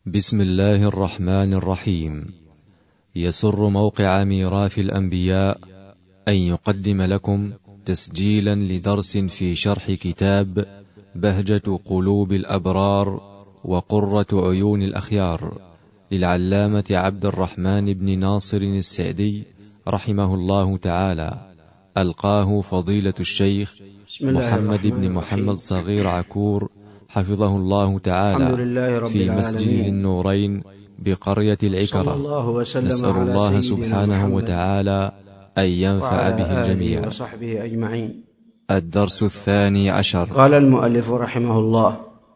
بسم الله الرحمن الرحيم. يسر موقع ميراث الأنبياء أن يقدم لكم تسجيلا لدرس في شرح كتاب بهجة قلوب الأبرار وقرة عيون الأخيار للعلامة عبد الرحمن بن ناصر السعدي رحمه الله تعالى، ألقاه فضيلة الشيخ محمد بن محمد صغير عكور حفظه الله تعالى في مسجد النورين بقرية العكرة. نسأل الله سبحانه وتعالى أن ينفع به الجميع. وصحبه أجمعين. الدرس 12. قال المؤلف رحمه الله: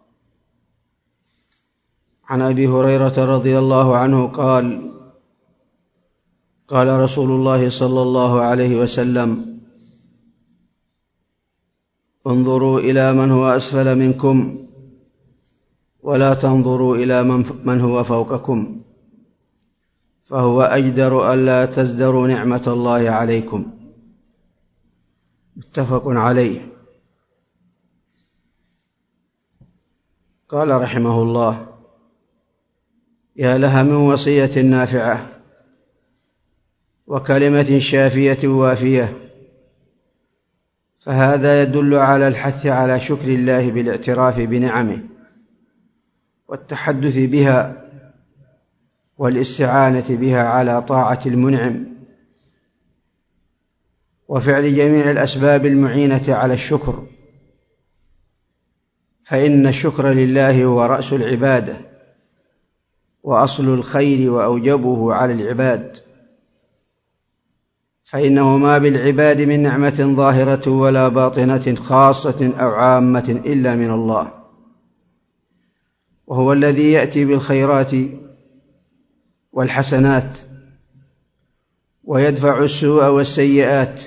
عن أبي هريرة رضي الله عنه قال: قال رسول الله صلى الله عليه وسلم: انظروا إلى من هو أسفل منكم ولا تنظروا إلى من هو فوقكم، فهو أجدر ألا تزدروا نعمة الله عليكم. متفق عليه. قال رحمه الله: يا لها من وصية نافعة وكلمة شافية وافية، فهذا يدل على الحث على شكر الله بالاعتراف بنعمه والتحدث بها والاستعانة بها على طاعة المنعم وفعل جميع الأسباب المعينة على الشكر، فإن الشكر لله هو رأس العبادة وأصل الخير وأوجبه على العباد، فإنه ما بالعباد من نعمة ظاهرة ولا باطنة خاصة أو عامة إلا من الله، وهو الذي يأتي بالخيرات والحسنات ويدفع السوء والسيئات،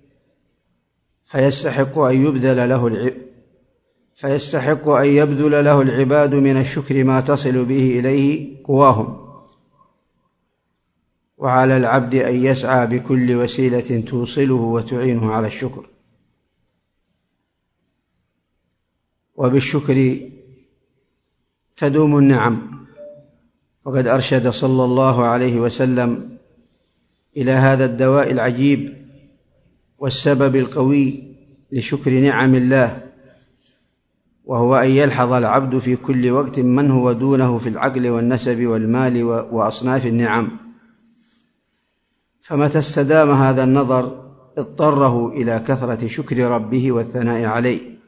فيستحق أن يبذل له العباد من الشكر ما تصل به إليه قواهم، وعلى العبد أن يسعى بكل وسيلة توصله وتعينه على الشكر. وبالشكر تدوم النعم، وقد أرشد صلى الله عليه وسلم إلى هذا الدواء العجيب والسبب القوي لشكر نعم الله، وهو أن يلحظ العبد في كل وقت من هو دونه في العقل والنسب والمال وأصناف النعم، فمتى استدام هذا النظر اضطره إلى كثرة شكر ربه والثناء عليه،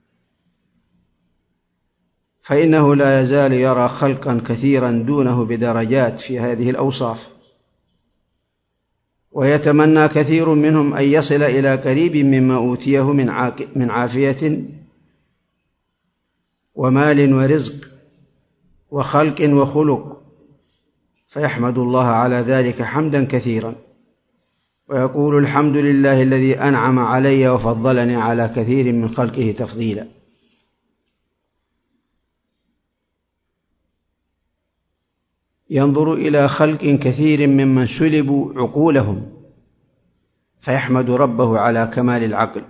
فإنه لا يزال يرى خلقا كثيرا دونه بدرجات في هذه الأوصاف، ويتمنى كثير منهم أن يصل إلى قريب مما أوتيه من عافية ومال ورزق وخلق وخلق، فيحمد الله على ذلك حمدا كثيرا، ويقول: الحمد لله الذي أنعم علي وفضلني على كثير من خلقه تفضيلا. ينظر إلى خلق كثير ممن سلبوا عقولهم فيحمد ربه على كمال العقل،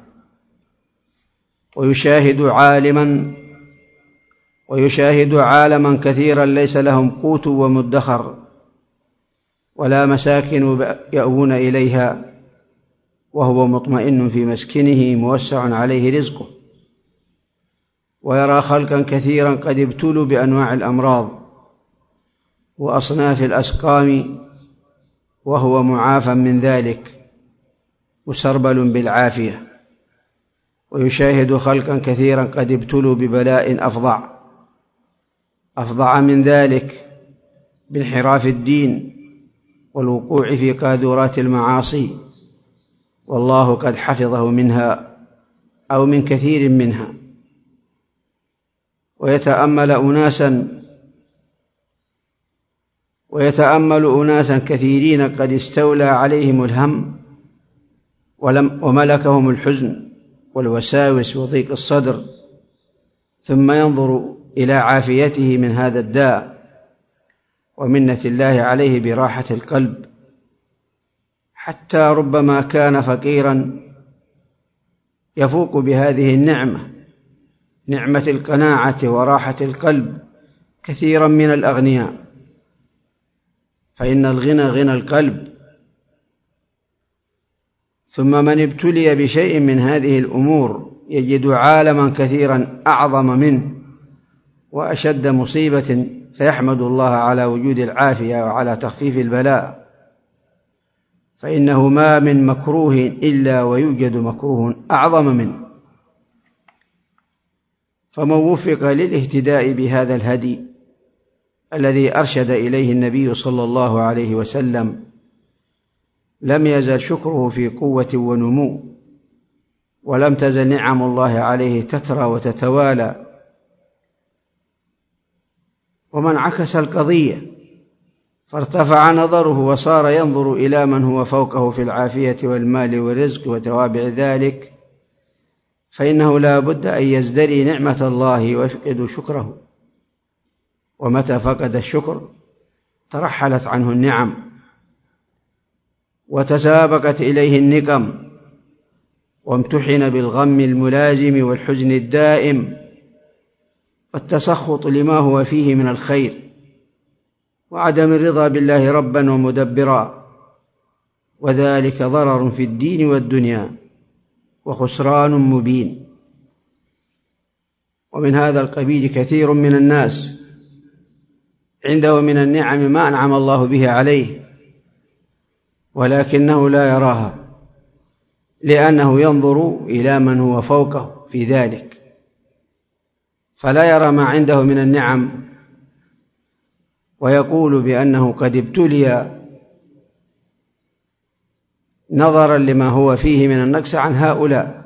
ويشاهد عالما كثيرا ليس لهم قوت ومدخر ولا مساكن يأوون إليها، وهو مطمئن في مسكنه موسع عليه رزقه، ويرى خلقا كثيرا قد ابتلوا بأنواع الأمراض وأصناف الأسقام، وهو معافى من ذلك مسربل بالعافية، ويشاهد خلقا كثيرا قد ابتلوا ببلاء أفظع من ذلك بانحراف الدين والوقوع في قاذورات المعاصي، والله قد حفظه منها أو من كثير منها. ويتأمل أناسا كثيرين قد استولى عليهم الهم وملكهم الحزن والوساوس وضيق الصدر، ثم ينظر إلى عافيته من هذا الداء ومنة الله عليه براحة القلب، حتى ربما كان فقيرا يفوق بهذه النعمة، نعمة القناعة وراحة القلب كثيرا من الأغنياء، فإن الغنى غنى القلب. ثم من ابتلي بشيء من هذه الأمور يجد عالما كثيرا أعظم منه وأشد مصيبة، فيحمد الله على وجود العافية وعلى تخفيف البلاء، فإنه ما من مكروه إلا ويوجد مكروه أعظم منه. فمن وفق للاهتداء بهذا الهدي الذي أرشد إليه النبي صلى الله عليه وسلم لم يزل شكره في قوة ونمو، ولم تزل نعم الله عليه تترى وتتوالى. ومن عكس القضية فارتفع نظره وصار ينظر إلى من هو فوقه في العافية والمال والرزق وتوابع ذلك، فإنه لا بد أن يزدري نعمة الله ويفقد شكره، ومتى فقد الشكر ترحلت عنه النعم وتسابقت إليه النقم، وامتحن بالغم الملازم والحزن الدائم والتسخط لما هو فيه من الخير، وعدم الرضا بالله ربا ومدبرا، وذلك ضرر في الدين والدنيا وخسران مبين. ومن هذا القبيل كثير من الناس عنده من النعم ما أنعم الله به عليه، ولكنه لا يراها لأنه ينظر إلى من هو فوقه في ذلك، فلا يرى ما عنده من النعم، ويقول بأنه قد ابتلي نظرا لما هو فيه من النقص عن هؤلاء.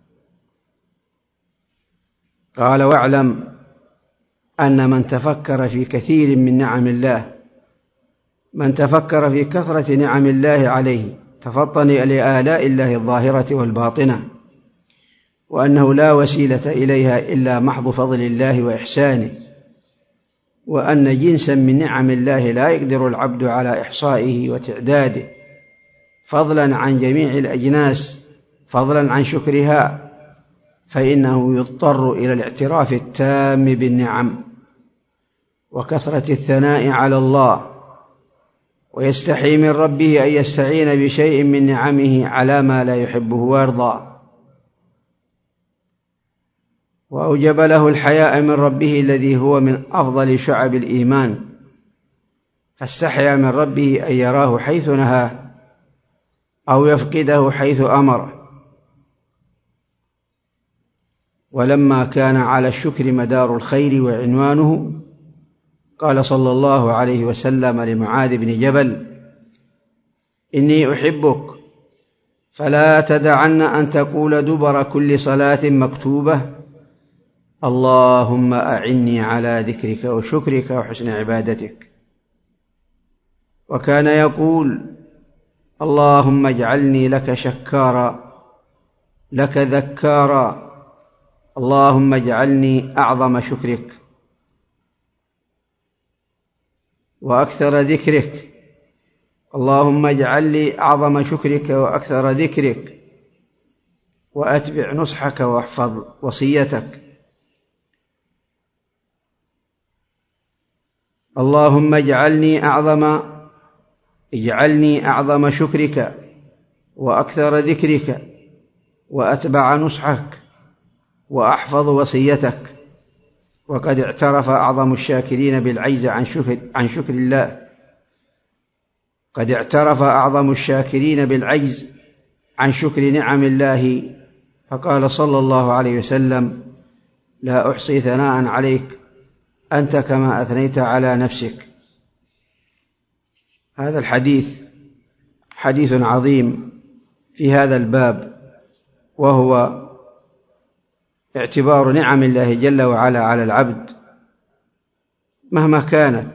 قال: واعلم أن من تفكر في كثير من نعم الله، من تفكر في كثرة نعم الله عليه تفطن لآلاء الله الظاهرة والباطنة، وأنه لا وسيلة إليها إلا محض فضل الله وإحسانه، وأن جنسا من نعم الله لا يقدر العبد على إحصائه وتعداده، فضلا عن جميع الأجناس، فضلا عن شكرها، فإنه يضطر إلى الاعتراف التام بالنعم وكثرة الثناء على الله، ويستحي من ربه أن يستعين بشيء من نعمه على ما لا يحبه ويرضى، وأوجب له الحياء من ربه الذي هو من أفضل شعب الإيمان، فاستحيا من ربه أن يراه حيث نهاه أو يفقده حيث أمره. ولما كان على الشكر مدار الخير وعنوانه، قال صلى الله عليه وسلم لمعاذ بن جبل: إني أحبك فلا تدعن أن تقول دبر كل صلاة مكتوبة: اللهم أعني على ذكرك وشكرك وحسن عبادتك. وكان يقول: اللهم اجعلني لك شكارا لك ذكارا، اللهم اجعلني أعظم شكرك وأكثر ذكرك، اللهم اجعل لي أعظم شكرك وأكثر ذكرك، وأتبع نصحك واحفظ وصيتك. اللهم اجعلني أعظم شكرك وأكثر ذكرك، وأتبع نصحك وأحفظ وصيتك. وقد اعترف أعظم الشاكرين بالعجز عن شكر الله، قد اعترف أعظم الشاكرين بالعجز عن شكر نعم الله، فقال صلى الله عليه وسلم: لا أحصي ثناء عليك أنت كما أثنيت على نفسك. هذا الحديث حديث عظيم في هذا الباب، وهو اعتبار نعم الله جل وعلا على العبد مهما كانت،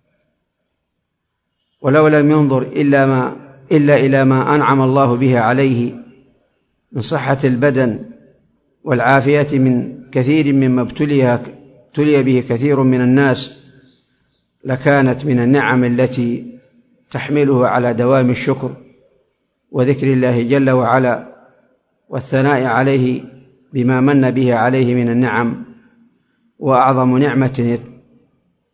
ولو لم ينظر إلا إلى ما أنعم الله به عليه من صحة البدن والعافية من كثير مما ابتلي به كثير من الناس، لكانت من النعم التي تحمله على دوام الشكر وذكر الله جل وعلا والثناء عليه بما من به عليه من النعم. وأعظم نعمة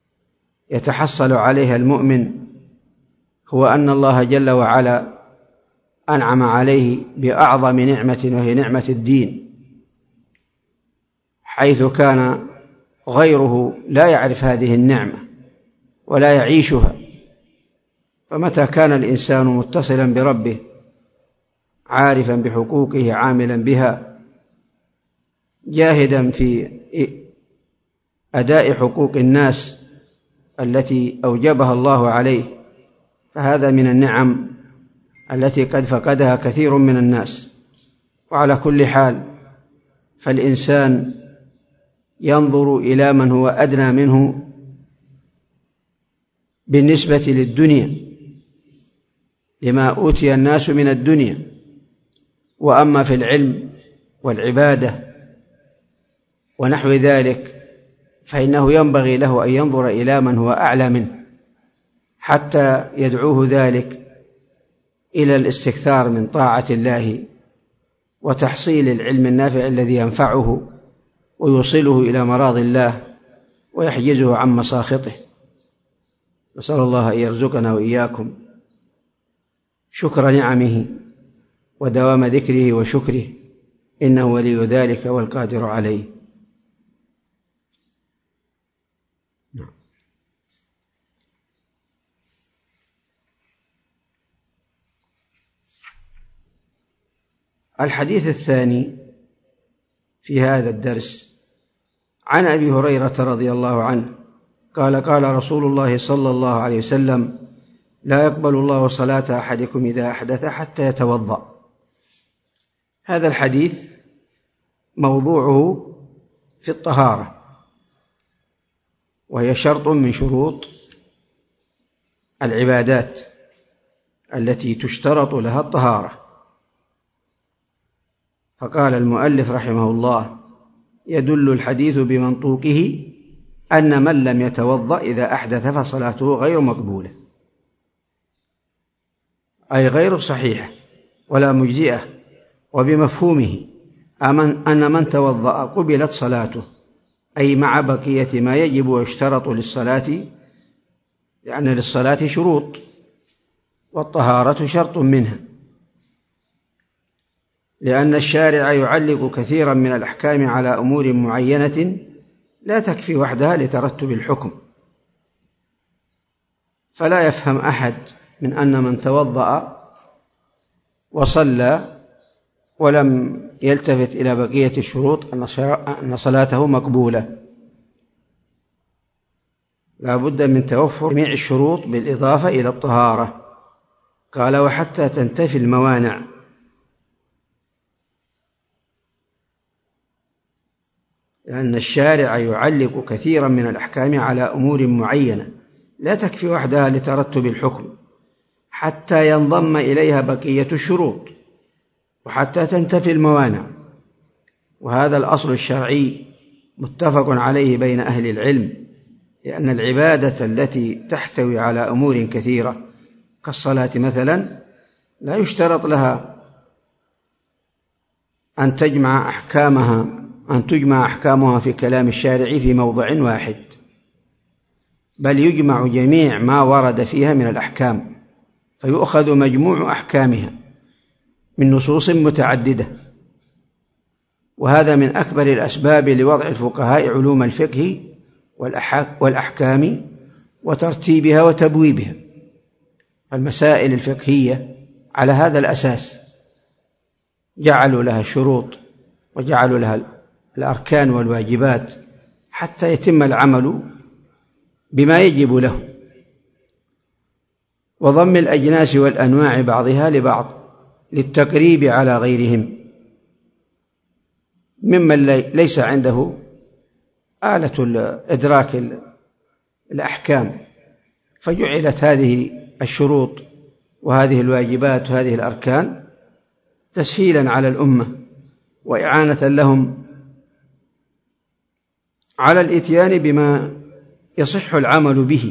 يتحصل عليها المؤمن هو أن الله جل وعلا أنعم عليه بأعظم نعمة، وهي نعمة الدين، حيث كان غيره لا يعرف هذه النعمة ولا يعيشها. فمتى كان الإنسان متصلا بربه عارفا بحقوقه عاملا بها جاهدا في أداء حقوق الناس التي أوجبها الله عليه، فهذا من النعم التي قد فقدها كثير من الناس. وعلى كل حال فالإنسان ينظر إلى من هو أدنى منه بالنسبة للدنيا لما أوتي الناس من الدنيا، وأما في العلم والعبادة ونحو ذلك فإنه ينبغي له أن ينظر إلى من هو أعلى منه حتى يدعوه ذلك إلى الاستكثار من طاعة الله وتحصيل العلم النافع الذي ينفعه ويوصله إلى مراضي الله ويحجزه عن مساخطه. نسأل الله أن يرزقنا وإياكم شكر نعمه ودوام ذكره وشكره، إنه ولي ذلك والقادر عليه. الحديث الثاني في هذا الدرس عن أبي هريرة رضي الله عنه قال: قال رسول الله صلى الله عليه وسلم: لا يقبل الله صلاة أحدكم إذا أحدث حتى يتوضأ. هذا الحديث موضوعه في الطهارة، وهي شرط من شروط العبادات التي تشترط لها الطهارة. فقال المؤلف رحمه الله: يدل الحديث بمنطوقه أن من لم يتوضأ إذا أحدث فصلاته غير مقبولة، أي غير صحيحة ولا مجزئة. وبمفهومه أن من توضأ قبلت صلاته، أي مع بقية ما يجب ويشترط للصلاة، لأن للصلاة شروط والطهارة شرط منها، لأن الشارع يعلق كثيرا من الأحكام على أمور معينة لا تكفي وحدها لترتب الحكم. فلا يفهم أحد من أن من توضأ وصلى ولم يلتفت إلى بقية الشروط أن صلاته مقبولة. لا بد من توفر جميع الشروط بالإضافة إلى الطهارة. قال: وحتى تنتفي الموانع، لأن الشارع يعلق كثيرا من الأحكام على أمور معينة لا تكفي وحدها لترتب الحكم، حتى ينضم إليها بقية الشروط، وحتى تنتفي الموانع. وهذا الأصل الشرعي متفق عليه بين أهل العلم، لأن العبادة التي تحتوي على أمور كثيرة كالصلاة مثلا لا يشترط لها أن تجمع أحكامها في كلام الشارع في موضع واحد، بل يجمع جميع ما ورد فيها من الأحكام، فيؤخذ مجموع أحكامها من نصوص متعددة. وهذا من أكبر الأسباب لوضع الفقهاء علوم الفقه والأحكام وترتيبها وتبويبها. المسائل الفقهية على هذا الأساس جعلوا لها الشروط وجعلوا لها الأركان والواجبات حتى يتم العمل بما يجب له، وضم الأجناس والأنواع بعضها لبعض للتقريب على غيرهم ممن ليس عنده آلة إدراك الأحكام، فجعلت هذه الشروط وهذه الواجبات وهذه الأركان تسهيلا على الأمة وإعانة لهم على الإتيان بما يصح العمل به.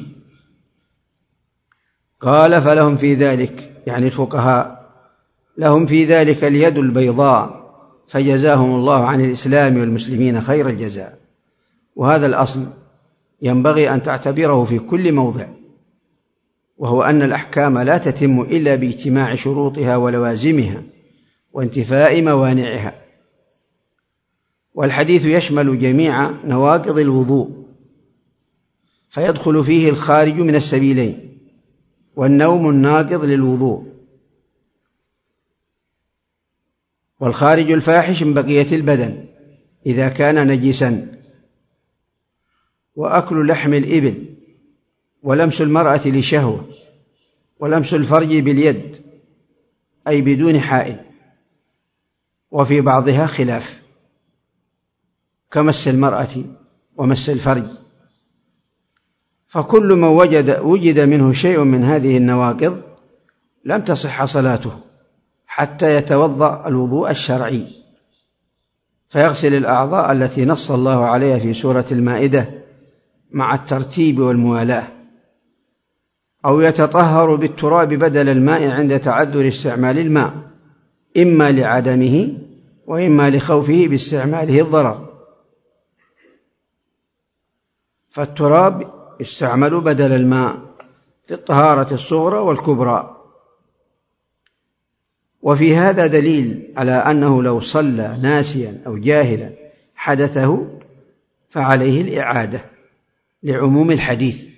قال: فلهم في ذلك، يعني الفقهاء، لهم في ذلك اليد البيضاء، فجزاهم الله عن الإسلام والمسلمين خير الجزاء. وهذا الأصل ينبغي أن تعتبره في كل موضع، وهو أن الأحكام لا تتم إلا باجتماع شروطها ولوازمها وانتفاء موانعها. والحديث يشمل جميع نواقض الوضوء، فيدخل فيه الخارج من السبيلين، والنوم الناقض للوضوء، والخارج الفاحش من بقية البدن إذا كان نجسا، وأكل لحم الإبل، ولمس المرأة لشهوة، ولمس الفرج باليد أي بدون حائل، وفي بعضها خلاف كمس المرأة ومس الفرج. فكل من وجد منه شيء من هذه النواقض لم تصح صلاته حتى يتوضأ الوضوء الشرعي، فيغسل الأعضاء التي نص الله عليها في سورة المائدة مع الترتيب والموالاة، أو يتطهر بالتراب بدل الماء عند تعذر استعمال الماء، إما لعدمه وإما لخوفه باستعماله الضرر. فالتراب يستعمل بدل الماء في الطهارة الصغرى والكبرى. وفي هذا دليل على أنه لو صلى ناسيا أو جاهلا حدثه فعليه الإعادة لعموم الحديث،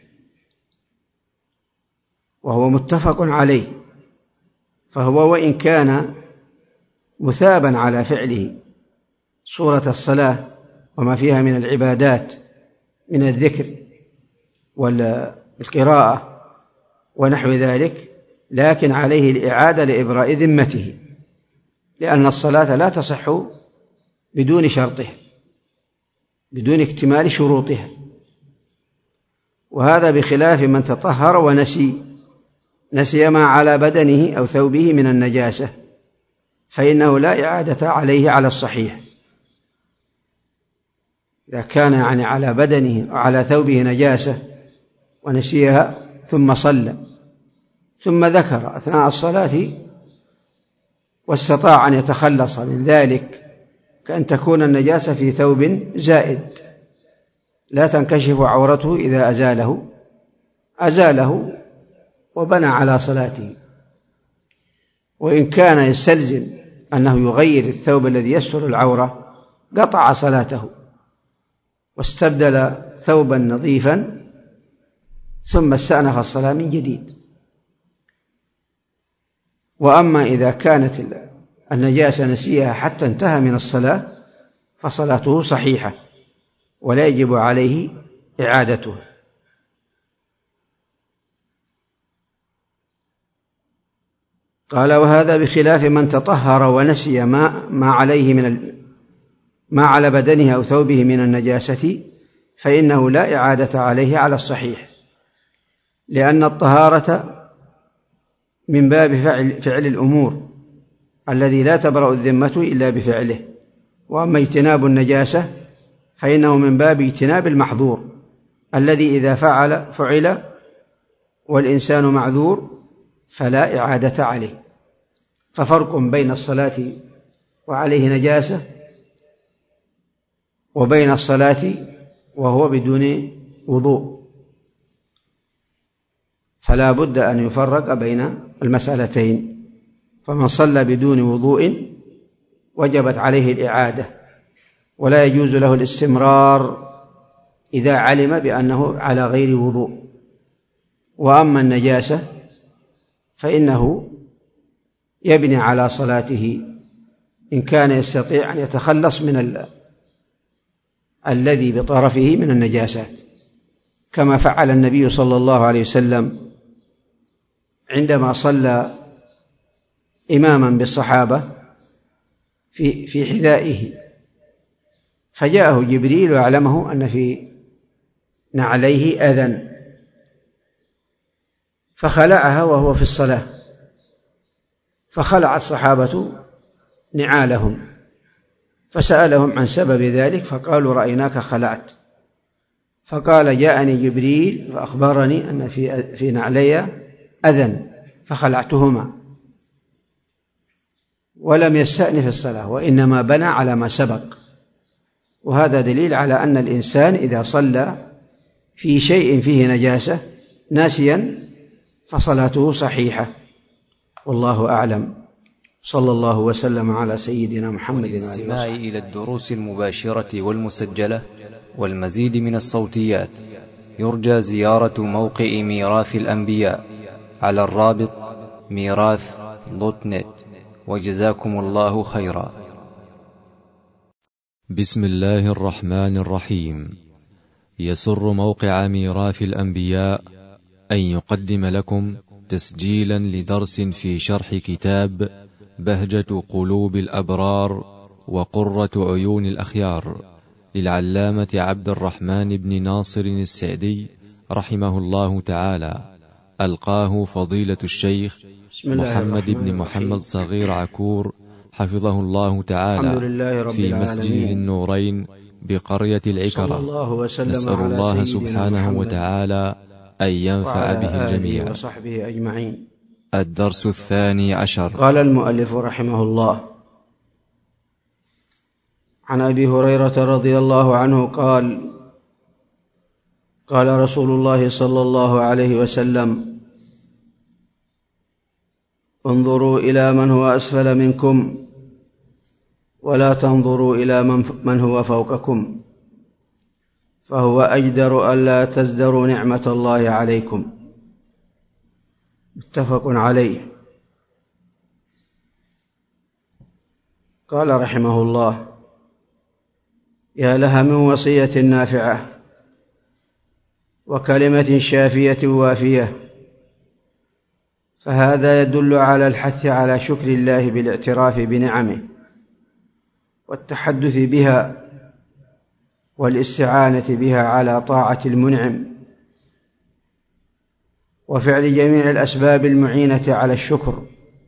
وهو متفق عليه، فهو وإن كان مثابا على فعله صورة الصلاة وما فيها من العبادات من الذكر والقراءة ونحو ذلك، لكن عليه الإعادة لإبراء ذمته، لأن الصلاة لا تصح بدون شرطها، بدون اكتمال شروطها. وهذا بخلاف من تطهر ونسي ما على بدنه أو ثوبه من النجاسة، فإنه لا إعادة عليه على الصحيح. إذا كان على بدنه وعلى ثوبه نجاسة ونسيها ثم صلى ثم ذكر أثناء الصلاة واستطاع أن يتخلص من ذلك، كأن تكون النجاسة في ثوب زائد لا تنكشف عورته، إذا أزاله وبنى على صلاته. وإن كان يستلزم أنه يغير الثوب الذي يستر العورة قطع صلاته واستبدل ثوبا نظيفا ثم استأنف الصلاة من جديد. وأما إذا كانت النجاسة نسيها حتى انتهى من الصلاة فصلاته صحيحة ولا يجب عليه إعادتها. قال: وهذا بخلاف من تطهر ونسي ما على بدنه أو ثوبه من النجاسة، فإنه لا إعادة عليه على الصحيح، لأن الطهارة من باب فعل الأمور الذي لا تبرأ الذمة إلا بفعله، وأما اجتناب النجاسة فإنه من باب اجتناب المحظور الذي إذا فعل والإنسان معذور فلا إعادة عليه. ففرق بين الصلاة وعليه نجاسة وبين الصلاة وهو بدون وضوء، فلا بد أن يفرق بين المسألتين. فمن صلى بدون وضوء وجبت عليه الإعادة، ولا يجوز له الاستمرار إذا علم بأنه على غير وضوء. وأما النجاسة فإنه يبني على صلاته إن كان يستطيع أن يتخلص من الذي بطرفه من النجاسات، كما فعل النبي صلى الله عليه وسلم عندما صلى إماما بالصحابة في حذائه، فجاءه جبريل وأعلمه أن في نعليه أذى، فخلعها وهو في الصلاة، فخلع الصحابة نعالهم، فسألهم عن سبب ذلك فقالوا: رأيناك خلعت. فقال: جاءني جبريل فأخبرني أن في نعلي أذى فخلعتهما، ولم يستأنف الصلاة وإنما بنى على ما سبق. وهذا دليل على أن الإنسان إذا صلى في شيء فيه نجاسة ناسيا فصلاته صحيحة، والله أعلم. صلى الله وسلم على سيدنا محمد. للاستماع إلى الدروس المباشرة والمسجلة والمزيد من الصوتيات يرجى زيارة موقع ميراث الأنبياء على الرابط ميراث.net، وجزاكم الله خيرا. بسم الله الرحمن الرحيم. يسر موقع ميراث الأنبياء أن يقدم لكم تسجيلا لدرس في شرح كتاب بهجة قلوب الأبرار وقرة عيون الأخيار للعلامة عبد الرحمن بن ناصر السعدي رحمه الله تعالى، ألقاه فضيلة الشيخ محمد بن محمد صغير عكور حفظه الله تعالى في مسجد ذي النورين بقرية العكرة. نسأل الله سبحانه وتعالى أن ينفع به الجميع. وصحبه أجمعين. الدرس 12. قال المؤلف رحمه الله: عن أبي هريرة رضي الله عنه قال: قال رسول الله صلى الله عليه وسلم: انظروا إلى من هو أسفل منكم ولا تنظروا إلى من هو فوقكم، فهو أجدر ألا تزدروا نعمة الله عليكم. متفق عليه. قال رحمه الله: يا لها من وصية نافعة وكلمة شافية وافية، فهذا يدل على الحث على شكر الله بالاعتراف بنعمه والتحدث بها والاستعانة بها على طاعة المنعم وفعل جميع الأسباب المعينة على الشكر،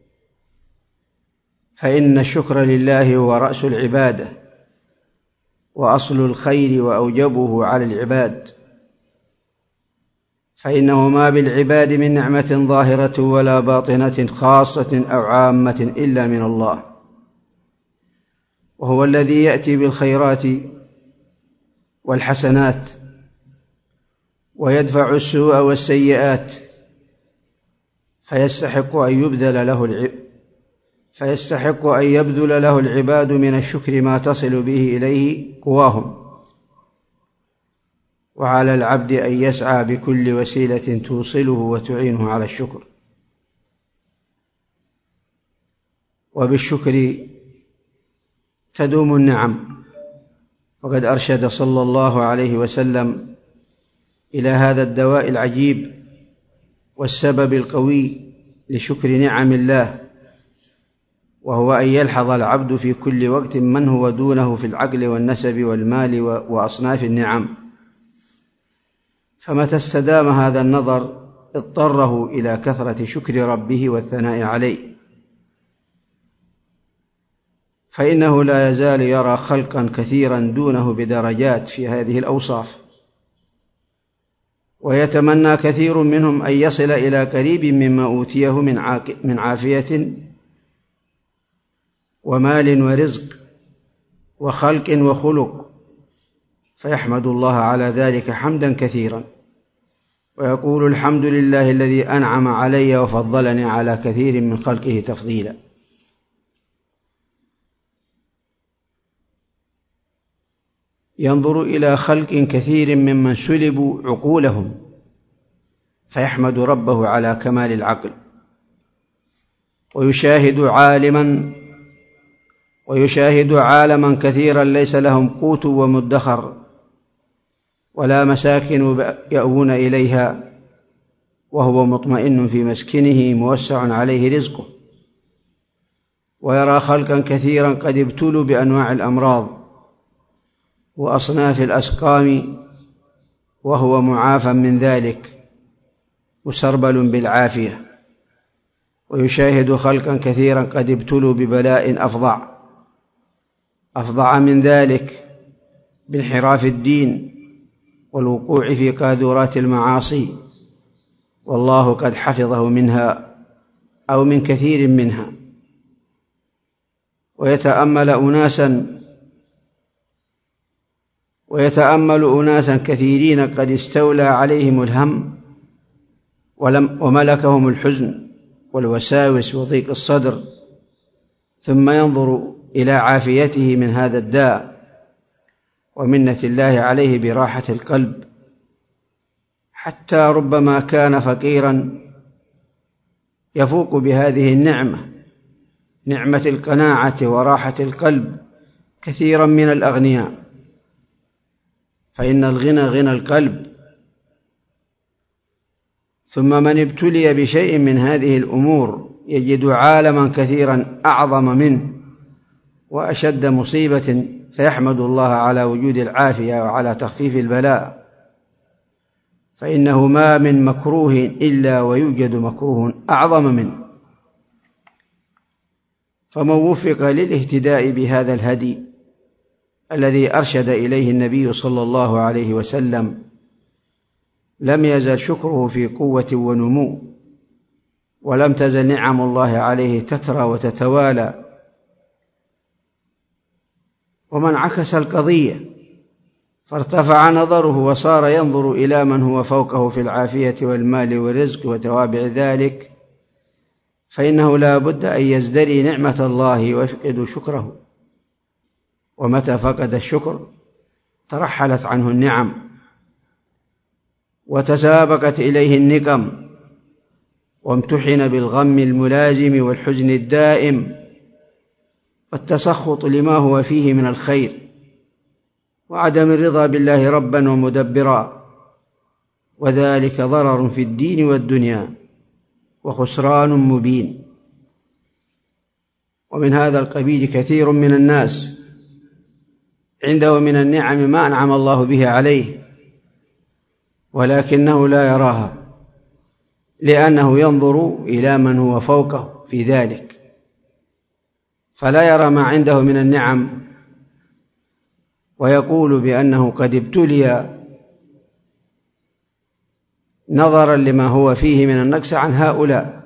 فإن الشكر لله هو رأس العبادة وأصل الخير وأوجبه على العباد، فإنه ما بالعباد من نعمة ظاهرة ولا باطنة خاصة أو عامة إلا من الله، وهو الذي يأتي بالخيرات والحسنات ويدفع السوء والسيئات، فيستحق أن يبذل له العباد من الشكر ما تصل به إليه قواهم، وعلى العبد أن يسعى بكل وسيلة توصله وتعينه على الشكر. وبالشكر تدوم النعم، وقد أرشد صلى الله عليه وسلم إلى هذا الدواء العجيب والسبب القوي لشكر نعم الله، وهو أن يلحظ العبد في كل وقت من هو دونه في العقل والنسب والمال وأصناف النعم، فمتى استدام هذا النظر اضطره إلى كثرة شكر ربه والثناء عليه، فإنه لا يزال يرى خلقا كثيرا دونه بدرجات في هذه الأوصاف، ويتمنى كثير منهم أن يصل إلى قريب مما أوتيه من عافية ومال ورزق وخلق وخلق، فيحمد الله على ذلك حمدا كثيرا، ويقول: الحمد لله الذي أنعم علي وفضلني على كثير من خلقه تفضيلا. ينظر إلى خلق كثير ممن سلبوا عقولهم فيحمد ربه على كمال العقل، ويشاهد عالما كثيرا ليس لهم قوت ومدخر ولا مساكن يأوون إليها، وهو مطمئن في مسكنه موسع عليه رزقه، ويرى خلقا كثيرا قد ابتلوا بأنواع الأمراض وأصناف الأسقام وهو معافى من ذلك مسربل بالعافية، ويشاهد خلقا كثيرا قد ابتلوا ببلاء أفظع من ذلك بانحراف الدين والوقوع في قاذورات المعاصي، والله قد حفظه منها أو من كثير منها. ويتأمل أناسا ويتأمل أناسا كثيرين قد استولى عليهم الهم وملكهم الحزن والوساوس وضيق الصدر، ثم ينظر إلى عافيته من هذا الداء ومنة الله عليه براحة القلب، حتى ربما كان فقيرا يفوق بهذه النعمة، نعمة القناعة وراحة القلب، كثيرا من الأغنياء، فإن الغنى غنى القلب. ثم من ابتلي بشيء من هذه الأمور يجد عالما كثيرا أعظم منه وأشد مصيبة، فيحمد الله على وجود العافية وعلى تخفيف البلاء، فإنه ما من مكروه إلا ويوجد مكروه أعظم منه. فمن وفق للاهتداء بهذا الهدي الذي أرشد إليه النبي صلى الله عليه وسلم لم يزل شكره في قوة ونمو، ولم تزل نعم الله عليه تترى وتتوالى. ومن عكس القضية فارتفع نظره وصار ينظر إلى من هو فوقه في العافية والمال والرزق وتوابع ذلك، فإنه لا بد أن يزدري نعمة الله ويفقد شكره، ومتى فقد الشكر ترحلت عنه النعم وتسابقت إليه النقم، وامتحن بالغم الملازم والحزن الدائم والتسخط لما هو فيه من الخير، وعدم الرضا بالله ربا ومدبرا، وذلك ضرر في الدين والدنيا وخسران مبين. ومن هذا القبيل كثير من الناس عنده من النعم ما أنعم الله به عليه، ولكنه لا يراها لأنه ينظر إلى من هو فوقه في ذلك، فلا يرى ما عنده من النعم، ويقول بأنه قد ابتلي نظرا لما هو فيه من النقص عن هؤلاء.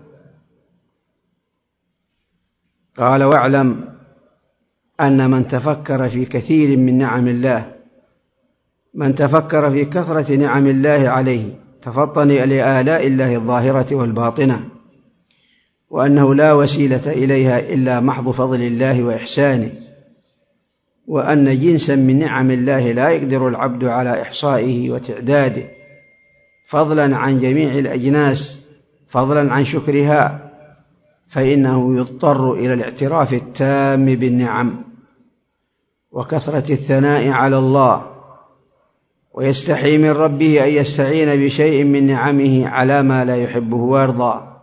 قال: واعلم أن من تفكر في كثير من نعم الله، من تفكر في كثرة نعم الله عليه تفطن لآلاء الله الظاهرة والباطنة، وأنه لا وسيلة إليها إلا محض فضل الله وإحسانه، وأن جنسا من نعم الله لا يقدر العبد على إحصائه وتعداده، فضلا عن جميع الأجناس، فضلا عن شكرها، فإنه يضطر إلى الاعتراف التام بالنعم وكثرة الثناء على الله، ويستحي من ربه أن يستعين بشيء من نعمه على ما لا يحبه ويرضى،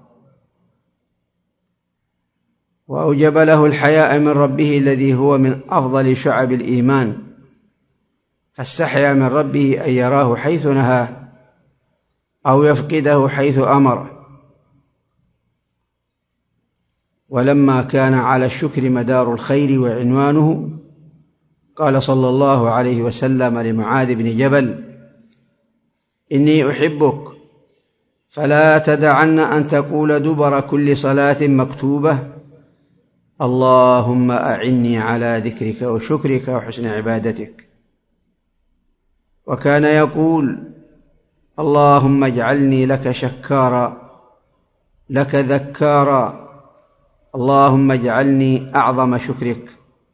وأوجب له الحياء من ربه الذي هو من أفضل شعب الإيمان، فاستحيا من ربه أن يراه حيث نهاه أو يفقده حيث أمره. ولما كان على الشكر مدار الخير وعنوانه، قال صلى الله عليه وسلم لمعاذ بن جبل: إني أحبك فلا تدعن أن تقول دبر كل صلاة مكتوبة: اللهم أعني على ذكرك وشكرك وحسن عبادتك. وكان يقول: اللهم اجعلني لك شكارا لك ذكارا، اللهم اجعلني أعظم شكرك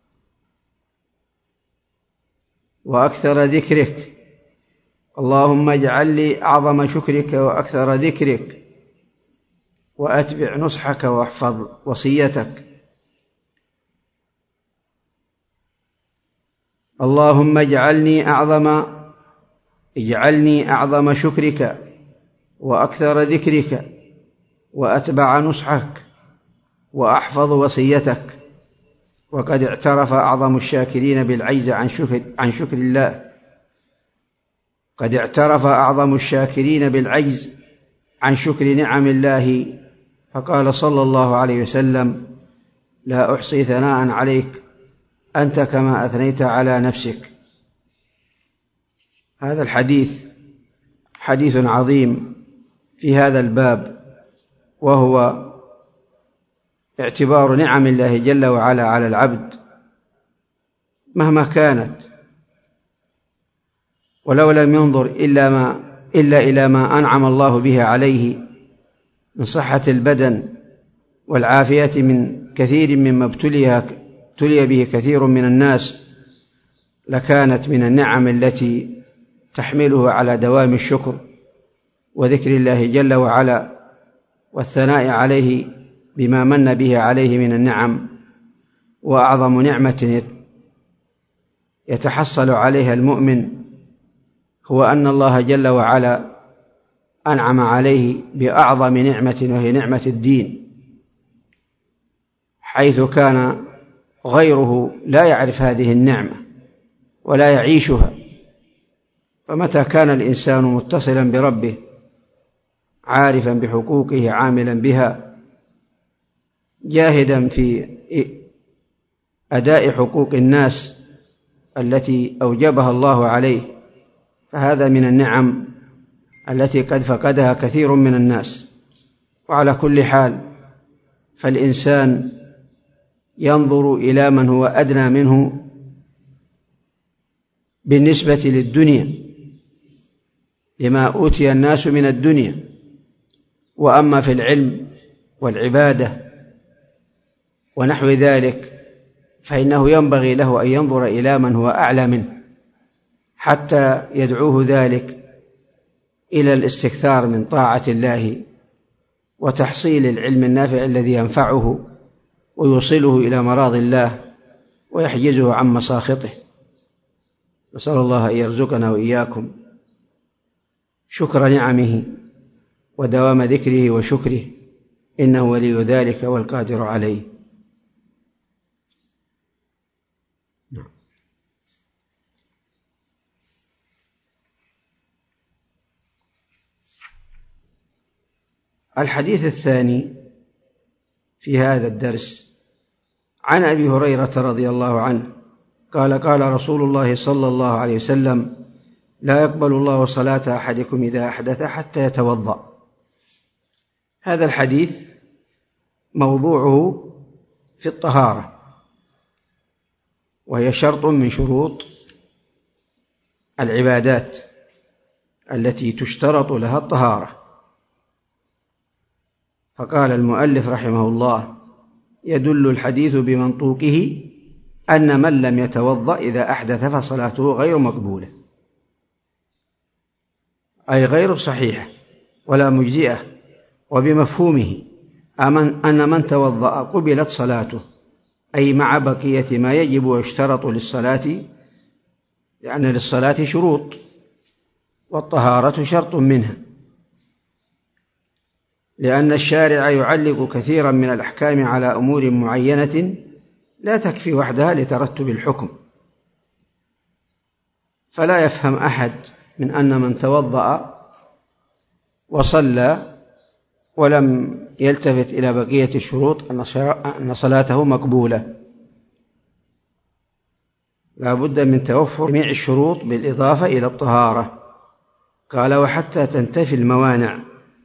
وأكثر ذكرك، اللهم اجعل لي أعظم شكرك وأكثر ذكرك، وأتبع نصحك واحفظ وصيتك. اللهم اجعلني أعظم شكرك وأكثر ذكرك، وأتبع نصحك وأحفظ وصيتك. وقد اعترف أعظم الشاكرين بالعجز عن شكر الله، قد اعترف أعظم الشاكرين بالعجز عن شكر نعم الله، فقال صلى الله عليه وسلم: لا أحصي ثناء عليك أنت كما أثنيت على نفسك. هذا الحديث حديث عظيم في هذا الباب، وهو اعتبار نعم الله جل وعلا على العبد مهما كانت، ولو لم ينظر إلا إلى ما أنعم الله به عليه من صحة البدن والعافية من كثير مما ابتلي به كثير من الناس، لكانت من النعم التي تحمله على دوام الشكر وذكر الله جل وعلا والثناء عليه بما من به عليه من النعم. وأعظم نعمة يتحصل عليها المؤمن هو أن الله جل وعلا أنعم عليه بأعظم نعمة، وهي نعمة الدين، حيث كان غيره لا يعرف هذه النعمة ولا يعيشها. فمتى كان الإنسان متصلا بربه عارفا بحقوقه عاملا بها جاهدا في أداء حقوق الناس التي أوجبها الله عليه، فهذا من النعم التي قد فقدها كثير من الناس. وعلى كل حال فالإنسان ينظر إلى من هو أدنى منه بالنسبة للدنيا لما أوتي الناس من الدنيا، وأما في العلم والعبادة ونحو ذلك فإنه ينبغي له أن ينظر إلى من هو أعلى منه حتى يدعوه ذلك إلى الاستكثار من طاعة الله وتحصيل العلم النافع الذي ينفعه ويوصله إلى مراض الله ويحجزه عن مساخطه. نسأل الله أن يرزقنا وإياكم شكر نعمه ودوام ذكره وشكره، إنه ولي ذلك والقادر عليه. الحديث الثاني في هذا الدرس عن أبي هريرة رضي الله عنه قال: قال رسول الله صلى الله عليه وسلم: لا يقبل الله صلاة أحدكم إذا أحدث حتى يتوضأ. هذا الحديث موضوعه في الطهارة، وهي شرط من شروط العبادات التي تشترط لها الطهارة. فقال المؤلف رحمه الله: يدل الحديث بمنطوقه أن من لم يتوضأ إذا أحدث فصلاته غير مقبولة، أي غير صحيحة ولا مجزئة. وبمفهومه أن من توضأ قبلت صلاته، أي مع بقية ما يجب ويشترط للصلاة، لأن للصلاة شروط والطهارة شرط منها، لأن الشارع يعلق كثيرا من الأحكام على أمور معينة لا تكفي وحدها لترتب الحكم. فلا يفهم أحد من أن من توضأ وصلى ولم يلتفت إلى بقية الشروط أن صلاته مقبولة. لا بد من توفر جميع الشروط بالإضافة إلى الطهارة. قال: وحتى تنتفي الموانع،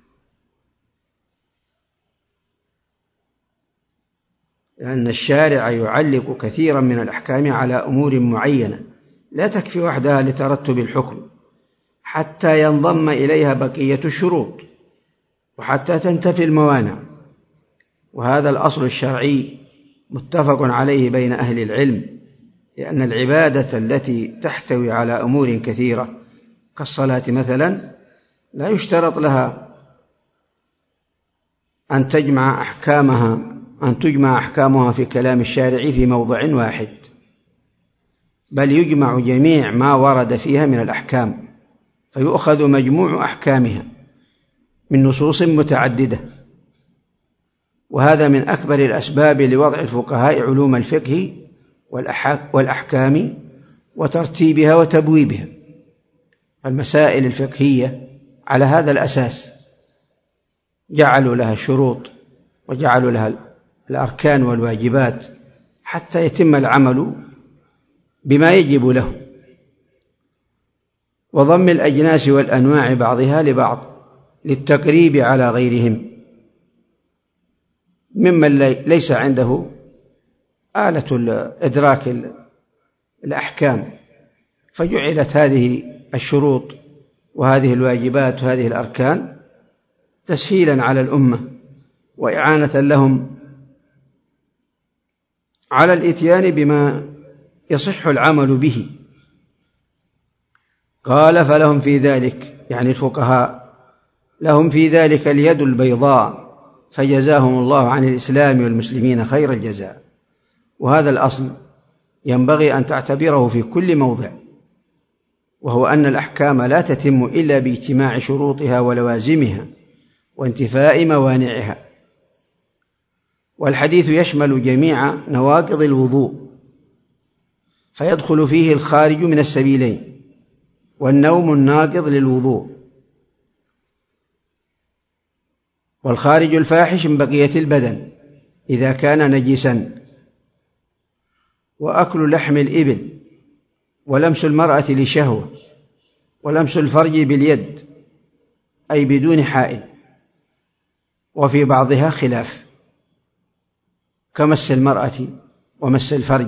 لأن الشارع يعلق كثيرا من الأحكام على أمور معينة لا تكفي وحدها لترتب الحكم حتى ينضم إليها بقية الشروط وحتى تنتفي الموانع. وهذا الأصل الشرعي متفق عليه بين أهل العلم، لأن العبادة التي تحتوي على أمور كثيرة كالصلاة مثلا لا يشترط لها أن تجمع أحكامها في كلام الشارع في موضع واحد، بل يجمع جميع ما ورد فيها من الأحكام فيؤخذ مجموع أحكامها من نصوص متعددة. وهذا من أكبر الأسباب لوضع الفقهاء علوم الفقه والأحكام وترتيبها وتبويبها. المسائل الفقهية على هذا الأساس جعلوا لها الشروط وجعلوا لها الأركان والواجبات حتى يتم العمل بما يجب له، وضم الأجناس والأنواع بعضها لبعض للتقريب على غيرهم ممن ليس عنده آلة إدراك الأحكام، فجعلت هذه الشروط وهذه الواجبات وهذه الأركان تسهيلا على الأمة وإعانة لهم على الإتيان بما يصح العمل به. قال فلهم في ذلك، يعني الفقهاء، لهم في ذلك اليد البيضاء، فجزاهم الله عن الإسلام والمسلمين خير الجزاء. وهذا الأصل ينبغي أن تعتبره في كل موضع، وهو أن الأحكام لا تتم إلا باجتماع شروطها ولوازمها وانتفاء موانعها. والحديث يشمل جميع نواقض الوضوء، فيدخل فيه الخارج من السبيلين، والنوم الناقض للوضوء، والخارج الفاحش من بقية البدن إذا كان نجسا، وأكل لحم الإبل، ولمس المرأة لشهوة، ولمس الفرج باليد أي بدون حائل، وفي بعضها خلاف كمس المرأة ومس الفرج.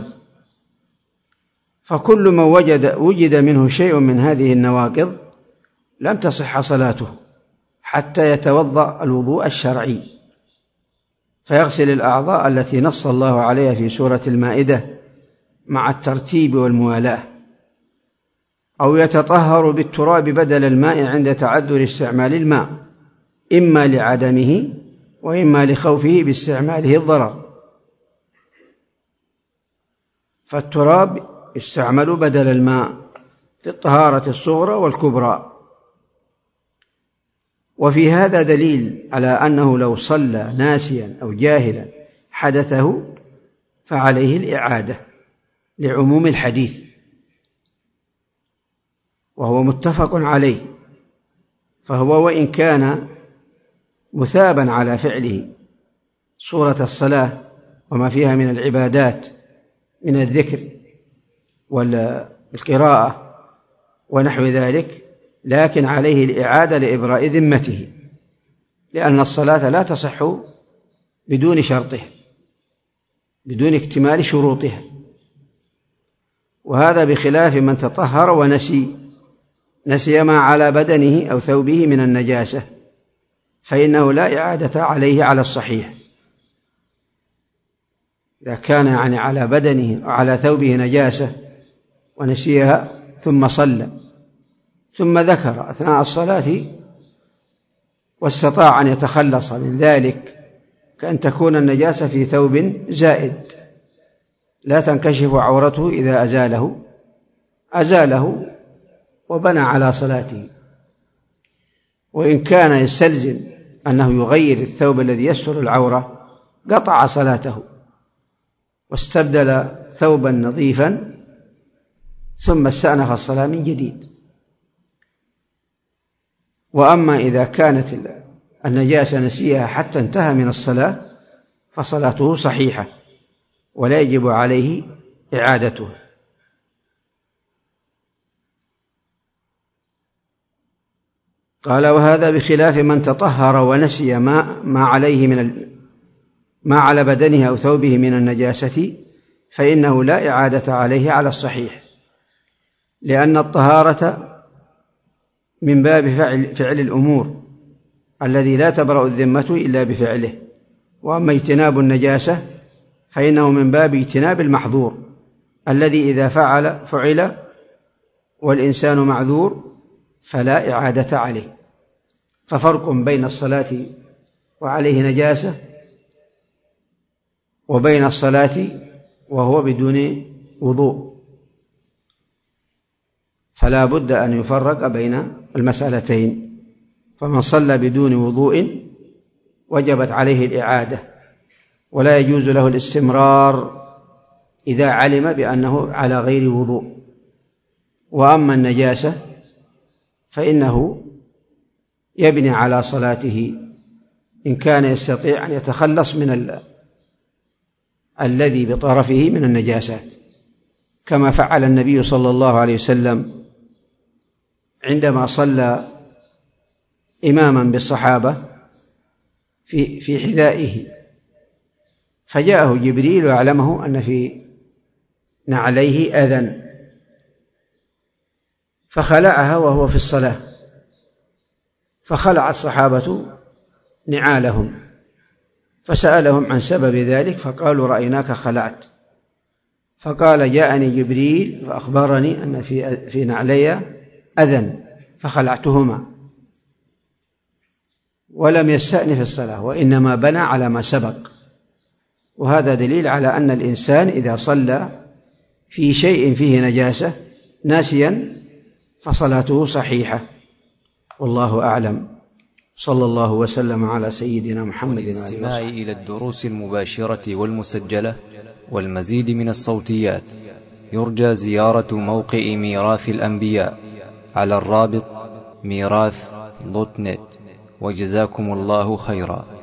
فكل من وجد منه شيء من هذه النواقض لم تصح صلاته حتى يتوضأ الوضوء الشرعي، فيغسل الأعضاء التي نص الله عليها في سورة المائدة مع الترتيب والموالاة، أو يتطهر بالتراب بدل الماء عند تعذر استعمال الماء، إما لعدمه وإما لخوفه باستعماله الضرر. فالتراب يستعمل بدل الماء في الطهارة الصغرى والكبرى. وفي هذا دليل على أنه لو صلى ناسيا أو جاهلا حدثه فعليه الإعادة لعموم الحديث، وهو متفق عليه، فهو وإن كان مثابا على فعله صورة الصلاة وما فيها من العبادات من الذكر والقراءة ونحو ذلك، لكن عليه الإعادة لإبراء ذمته، لأن الصلاة لا تصح بدون شرطها، بدون اكتمال شروطها. وهذا بخلاف من تطهر ونسي ما على بدنه أو ثوبه من النجاسة، فإنه لا إعادة عليه على الصحيح. إذا كان يعني على بدنه وعلى ثوبه نجاسة ونسيها ثم صلى ثم ذكر أثناء الصلاة واستطاع أن يتخلص من ذلك، كأن تكون النجاسة في ثوب زائد لا تنكشف عورته، إذا أزاله وبنى على صلاته. وإن كان يستلزم أنه يغير الثوب الذي يستر العورة قطع صلاته واستبدل ثوبا نظيفا ثم استأنف الصلاة من جديد. وأما إذا كانت النجاسة نسيها حتى انتهى من الصلاة فصلاته صحيحة ولا يجب عليه إعادتها. قال وهذا بخلاف من تطهر ونسي ما على بدنه أو ثوبه من النجاسة، فإنه لا إعادة عليه على الصحيح، لأن الطهارة من باب فعل الأمور الذي لا تبرأ الذمة إلا بفعله. وأما اجتناب النجاسة فإنه من باب اجتناب المحظور الذي إذا فعل والإنسان معذور فلا إعادة عليه. ففرق بين الصلاة وعليه نجاسة وبين الصلاة وهو بدون وضوء، فلا بد أن يفرق بين المسألتين. فمن صلى بدون وضوء وجبت عليه الإعادة، ولا يجوز له الاستمرار إذا علم بأنه على غير وضوء. وأما النجاسة فإنه يبني على صلاته إن كان يستطيع أن يتخلص من الذي بطرفه من النجاسات، كما فعل النبي صلى الله عليه وسلم عندما صلى إماما بالصحابة في حذائه، فجاءه جبريل وأعلمه أن في نعليه أذى، فخلعها وهو في الصلاة، فخلع الصحابة نعالهم، فسألهم عن سبب ذلك فقالوا رأيناك خلعت. فقال جاءني جبريل فأخبرني أن في نعلي أذى فخلعتهما، ولم يستأنف الصلاة وإنما بنى على ما سبق. وهذا دليل على أن الإنسان إذا صلى في شيء فيه نجاسة ناسيا فصلاته صحيحة، والله أعلم. صلى الله وسلم على سيدنا محمد. للاستماع إلى الدروس المباشرة والمسجلة والمزيد من الصوتيات يرجى زيارة موقع ميراث الأنبياء على الرابط ميراث.net. وجزاكم الله خيرا.